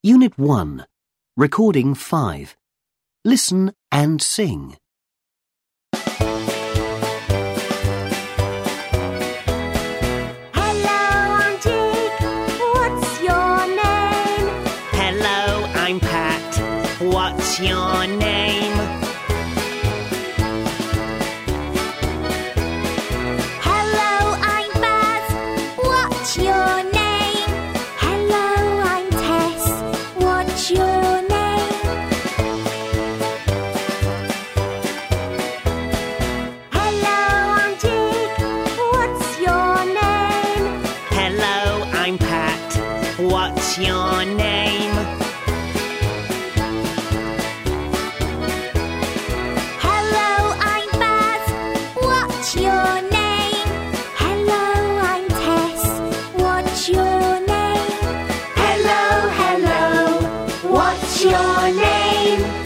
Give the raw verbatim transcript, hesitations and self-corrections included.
Unit one. Recording five. Listen and sing. Hello, I'm Jake. What's your name? Hello, I'm Pat. What's your name? Hello, I'm Baz. What's your name? Hello, I'm Tess. What's your name? Hello, I'm Jake. What's your name? Hello, I'm Pat. What's your name? Hello, I'm Baz. What's your name? Hello, I'm Tess. What's your name? Hello, hello. What's your name?